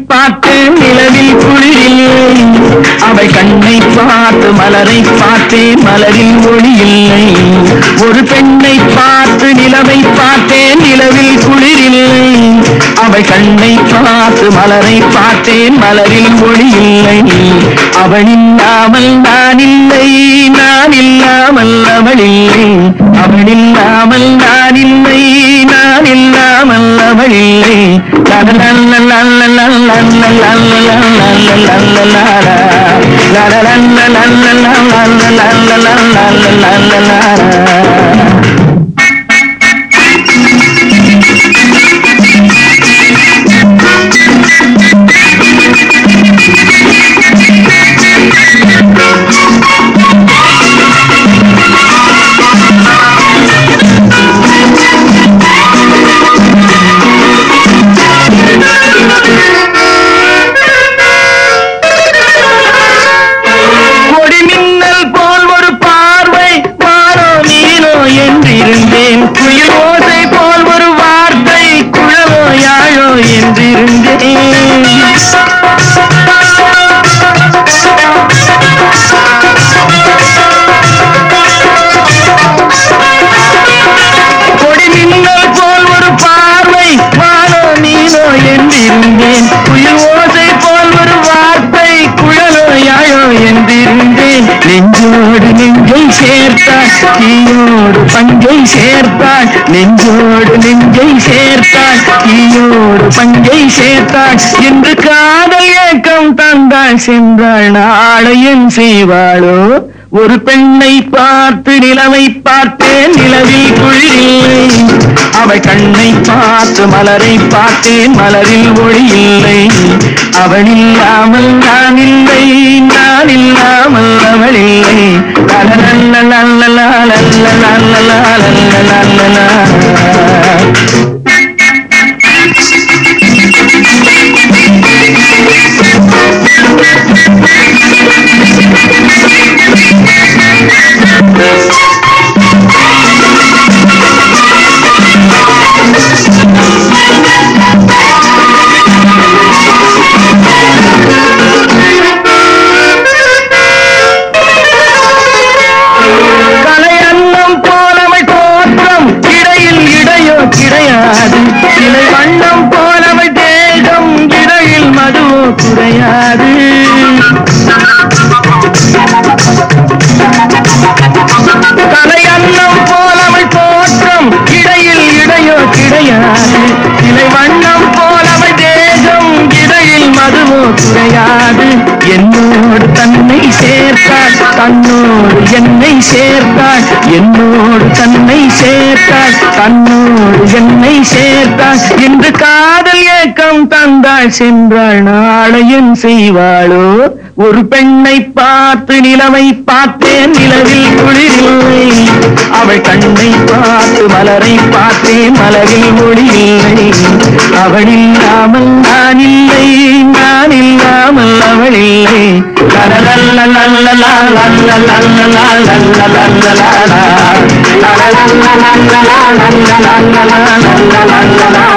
பார்த்தேன் நிலவில் குளிரில்லை, அவள் கண்ணை பார்த்து மலரை பார்த்தேன் மலரில் ஒளி இல்லை. ஒரு பெண்ணை பார்த்து நிலவை பார்த்தேன் நிலவில் குளிரில்லை, அவள் கண்ணை பார்த்து மலரை பார்த்தேன் மலரில் ஒளி இல்லை. அவள் இல்லாமல் நான் இல்லை, நான் இல்லாமல் அவள் இல்லை, அவள் இல்லாமல் நான் இல்லை, நான் இல்லாமல் அவள் இல்லை. நெஞ்சோடு நெஞ்சை சேர்த்தாள் தீயோடு பஞ்சை சேர்த்தாள், நெஞ்சோடு நெஞ்சை சேர்த்தாள் தீயோடு பஞ்சை சேர்த்தாள். இன்று காதல் ஏக்கம் தந்தாள் சென்றாள், நாளை என் செய்வாளோ? ஒரு பெண்ணை பார்த்து நிலவை பார்த்தேன் நிலவில் குளிரில்லை, அவள் கண்ணை பார்த்து மலரை பார்த்தேன் மலரில் ஒளி இல்லை. அவள் இல்லாமல் நான் இல்லை, நான் இல்லாமல் அவள் இல்லை. சிலை வண்ணம் போலவள் தேகம் இடையில் மதுவோ குறையாது. கலையன்னம் போலவள் தோற்றம் இடையில் இடையோ கிடையாது. சிலை வண்ணம் போலவள் தேகம் இடையில் மதுவோ குறையாது. என்னோடு தன்னை சேர்த்தாள் தன்னோடு என்னை சேர்த்தாள், என்னோடு தன்னை சேர்த்தாள் தன்னோடு என்னை சேர்த்தாள். இன்று காதல் ஏக்கம் தந்தாள் சென்றாள், நாளை என் செய்வாளோ? ஒரு பெண்ணை பார்த்து நிலவை பார்த்தேன் நிலவில் குளிரில்லை, அவள் கண்ணை பார்த்து மலரை பார்த்தேன் மலரில் ஒளி இல்லை. அவள் இல்லாமல் நான் இல்லை, நான் இல்லாமல் அவள் இல்லை. la